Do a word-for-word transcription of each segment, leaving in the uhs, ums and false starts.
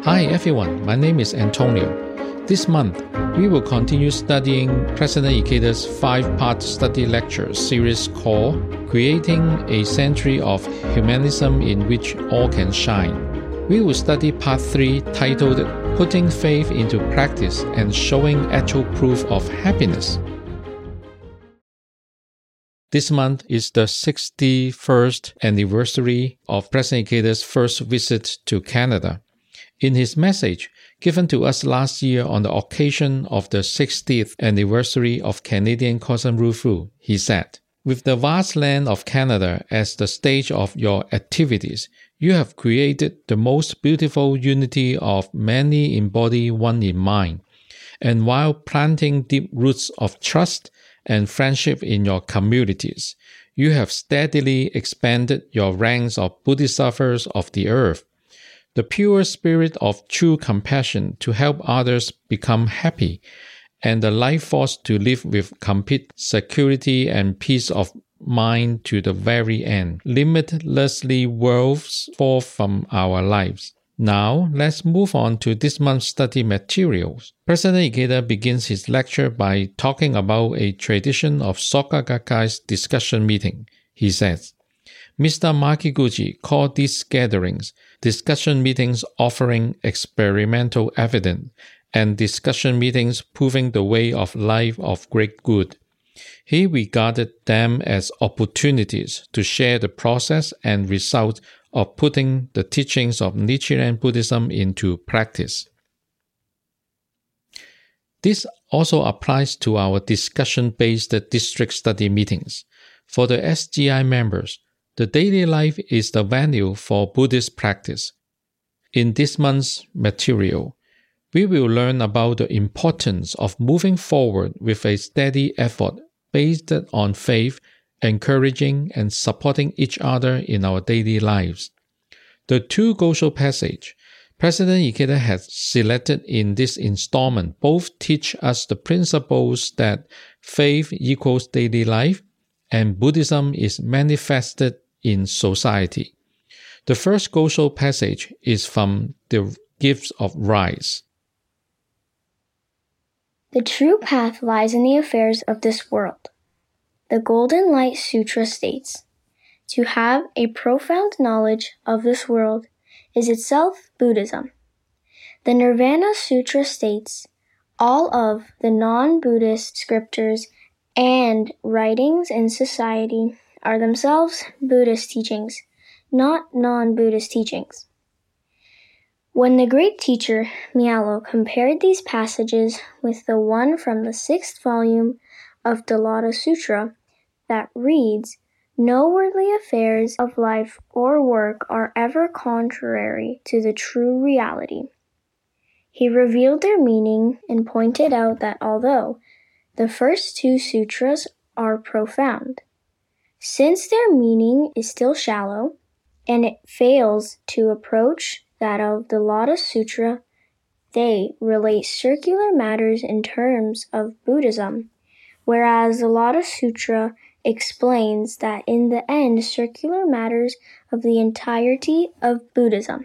Hi everyone, my name is Antonio. This month, we will continue studying President Ikeda's five-part study lecture series called Creating a Century of Humanism in Which All Can Shine. We will study part three titled Putting Faith into Practice and Showing Actual Proof of Happiness. This month is the sixty-first anniversary of President Ikeda's first visit to Canada. In his message given to us last year on the occasion of the sixtieth anniversary of Canadian Khonsam Rufu, he said, "With the vast land of Canada as the stage of your activities, you have created the most beautiful unity of many embodied one in mind. And while planting deep roots of trust and friendship in your communities, you have steadily expanded your ranks of Bodhisattvas of the earth. The pure spirit of true compassion to help others become happy, and the life force to live with complete security and peace of mind to the very end, limitlessly wells forth from our lives." Now, let's move on to this month's study materials. President Ikeda begins his lecture by talking about a tradition of Soka Gakkai's discussion meeting. He says, Mister Makiguchi called these gatherings discussion meetings offering experimental evidence and discussion meetings proving the way of life of great good. He regarded them as opportunities to share the process and result of putting the teachings of Nichiren Buddhism into practice. This also applies to our discussion-based district study meetings. For the S G I members, the daily life is the venue for Buddhist practice. In this month's material, we will learn about the importance of moving forward with a steady effort based on faith, encouraging and supporting each other in our daily lives. The two Gosho passages President Ikeda has selected in this installment both teach us the principles that faith equals daily life and Buddhism is manifested in society. The first Gosho passage is from the Gifts of Rice. The true path lies in the affairs of this world. The Golden Light Sutra states, "To have a profound knowledge of this world is itself Buddhism." The Nirvana Sutra states, "All of the non-Buddhist scriptures and writings in society are themselves Buddhist teachings, not non-Buddhist teachings." When the great teacher Miyalo compared these passages with the one from the sixth volume of the Lotus Sutra that reads, "No worldly affairs of life or work are ever contrary to the true reality," he revealed their meaning and pointed out that although the first two sutras are profound, since their meaning is still shallow and it fails to approach that of the Lotus Sutra, they relate circular matters in terms of Buddhism, whereas the Lotus Sutra explains that in the end circular matters of the entirety of Buddhism.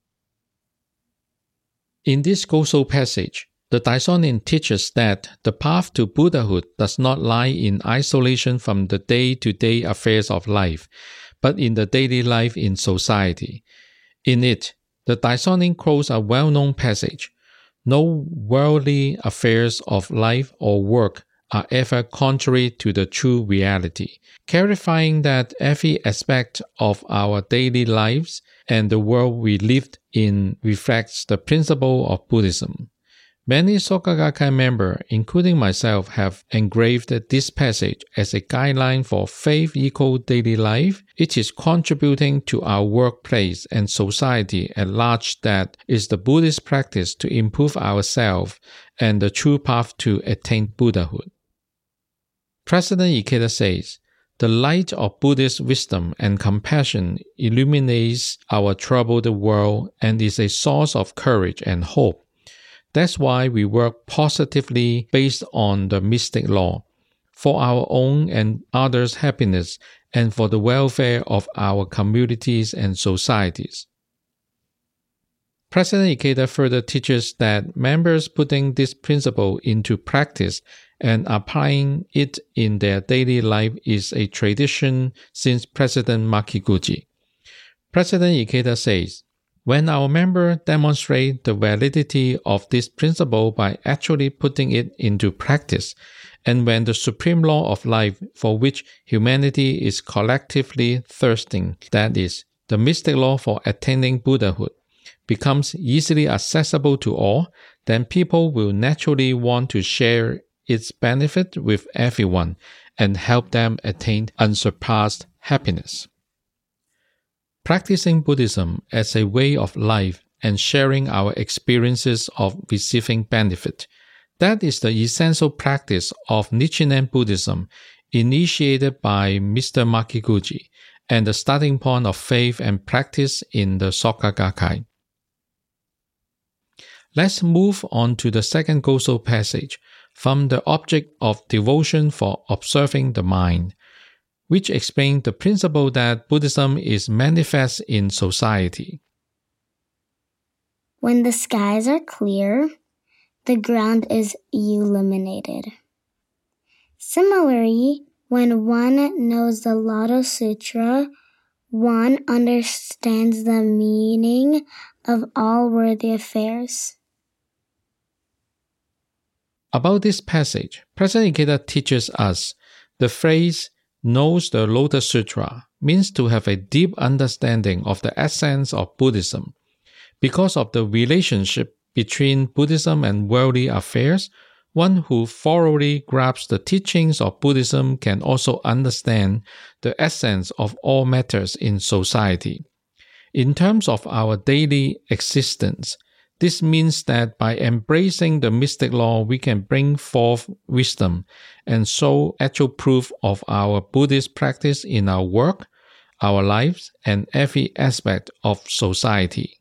In this Gosho passage, the Daishonin teaches that the path to Buddhahood does not lie in isolation from the day-to-day affairs of life, but in the daily life in society. In it, the Daishonin quotes a well-known passage, "No worldly affairs of life or work are ever contrary to the true reality," clarifying that every aspect of our daily lives and the world we live in reflects the principle of Buddhism. Many Soka Gakkai members, including myself, have engraved this passage as a guideline for faith equal daily life. It is contributing to our workplace and society at large that is the Buddhist practice to improve ourselves and the true path to attain Buddhahood. President Ikeda says, "The light of Buddhist wisdom and compassion illuminates our troubled world and is a source of courage and hope. That's why we work positively based on the mystic law, for our own and others' happiness and for the welfare of our communities and societies." President Ikeda further teaches that members putting this principle into practice and applying it in their daily life is a tradition since President Makiguchi. President Ikeda says, when our members demonstrate the validity of this principle by actually putting it into practice, and when the supreme law of life for which humanity is collectively thirsting, that is, the mystic law for attaining Buddhahood, becomes easily accessible to all, then people will naturally want to share its benefit with everyone and help them attain unsurpassed happiness. Practicing Buddhism as a way of life and sharing our experiences of receiving benefit, that is the essential practice of Nichiren Buddhism initiated by Mister Makiguchi and the starting point of faith and practice in the Soka Gakkai. Let's move on to the second Goso passage from the object of devotion for observing the mind, which explains the principle that Buddhism is manifest in society. When the skies are clear, the ground is illuminated. Similarly, when one knows the Lotus Sutra, one understands the meaning of all worthy affairs. About this passage, President Ikeda teaches us the phrase knows the Lotus Sutra means to have a deep understanding of the essence of Buddhism. Because of the relationship between Buddhism and worldly affairs, one who thoroughly grasps the teachings of Buddhism can also understand the essence of all matters in society. In terms of our daily existence, this means that by embracing the mystic law, we can bring forth wisdom and show actual proof of our Buddhist practice in our work, our lives, and every aspect of society.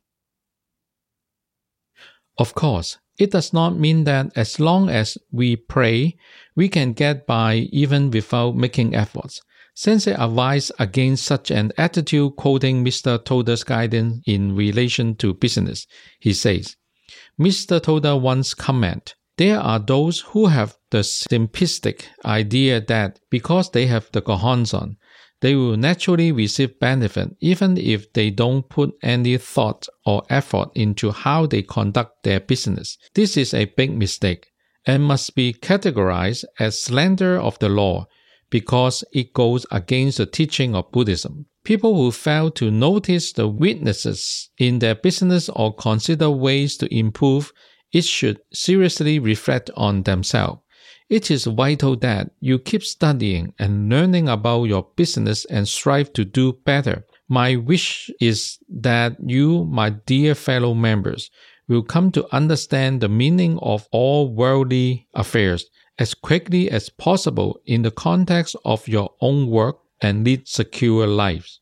Of course, it does not mean that as long as we pray, we can get by even without making efforts. Sensei advised against such an attitude, quoting Mister Toda's guidance in relation to business. He says, Mister Toda once commented, there are those who have the simplistic idea that because they have the Gohonzon, they will naturally receive benefit even if they don't put any thought or effort into how they conduct their business. This is a big mistake and must be categorized as slander of the law because it goes against the teaching of Buddhism. People who fail to notice the weaknesses in their business or consider ways to improve it should seriously reflect on themselves. It is vital that you keep studying and learning about your business and strive to do better. My wish is that you, my dear fellow members, will come to understand the meaning of all worldly affairs as quickly as possible in the context of your own work and lead secure lives.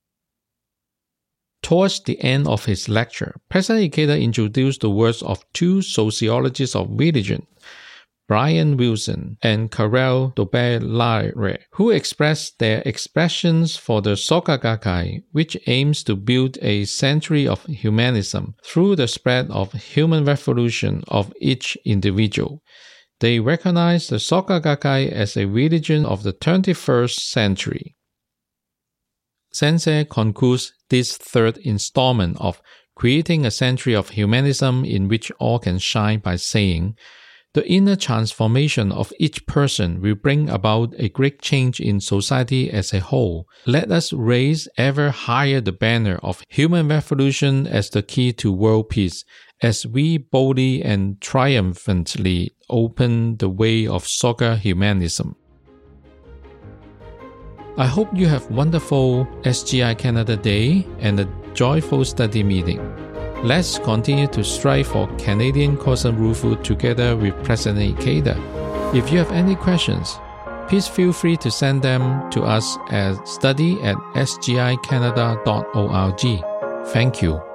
Towards the end of his lecture, President Ikeda introduced the words of two sociologists of religion, Brian Wilson and Karel Dobelare, who expressed their expressions for the Soka Gakkai, which aims to build a century of humanism through the spread of human revolution of each individual. They recognize the Soka Gakkai as a religion of the twenty-first century. Sensei concludes this third installment of Creating a Century of Humanism in which all can shine by saying, the inner transformation of each person will bring about a great change in society as a whole. Let us raise ever higher the banner of human revolution as the key to world peace, as we boldly and triumphantly open the way of Soka humanism. I hope you have a wonderful S G I Canada Day and a joyful study meeting. Let's continue to strive for Canadian Kosan Rufu together with President Ikeda. If you have any questions, please feel free to send them to us at study at s g i canada dot org. Thank you.